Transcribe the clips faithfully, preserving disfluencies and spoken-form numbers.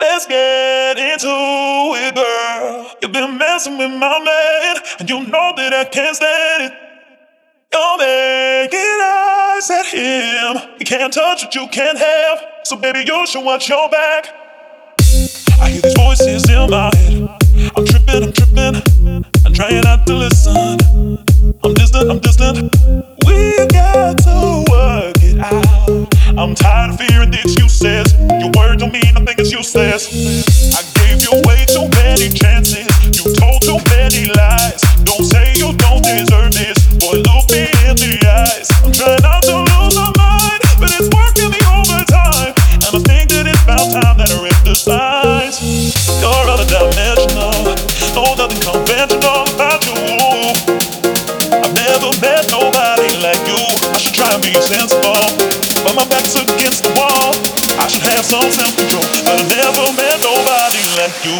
Let's get into it, girl. You've been messing with my man, and you know that I can't stand it. You're making eyes at him. You can't touch what you can't have. So baby, you should watch your back. I hear these voices in my head. I'm tripping, I'm tripping. I'm trying not to listen. I'm distant, I'm distant. We got to work it out. I'm tired of fearing the excuses. Your word don't mean nothing, it's useless. I gave you way too many chances. You told too many lies. Don't say you don't deserve this. Boy, look me in the eyes. I'm trying not to lose my mind, but it's working me overtime. And I think that it's about time that I read the signs. You're other dimensional. No, nothing conventional about you. I've never met nobody like you. I should try and be sensible, but my back's against the wall. I should have some self-control, but I never met nobody like you.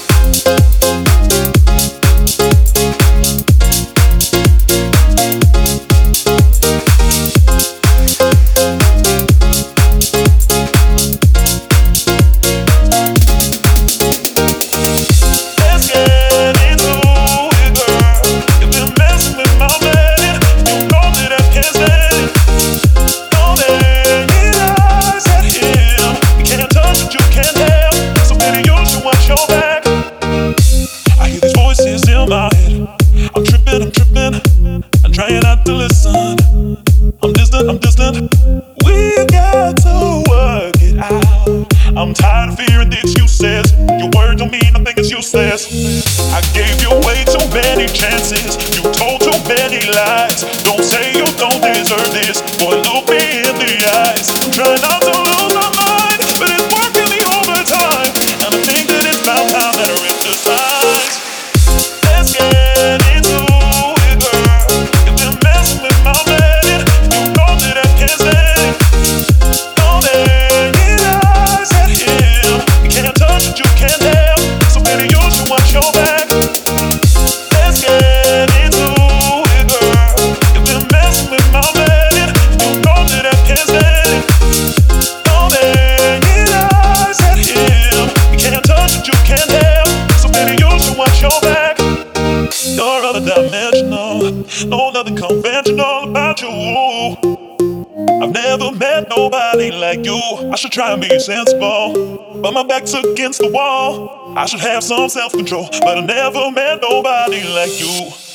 I'm tripping, I'm tripping. I'm trying not to listen. I'm distant, I'm distant. We got to work it out. I'm tired of fearing the excuses. Your word don't mean nothing, it's useless. I gave you way too many chances. You told too many lies. Don't say you don't deserve this. Boy, look me in the eyes. I'm trying not to lose my mind, but it's working me overtime. And I think that it's about time that I rip the signs. Let's get into it, girl. You've been messing with my man. You know that I can't stand it. Don't make eyes at him. You can't touch what you can't have. So baby, you should watch your back. Let's get into it, girl. You've been messing with my man. You know that I can't stand it. Don't make eyes at him. You can't touch what you can't have. So baby, you should watch your back. You're other dimensional. No, nothing conventional about you. I've never met nobody like you. I should try and be sensible, but my back's against the wall. I should have some self-control, but I never met nobody like you.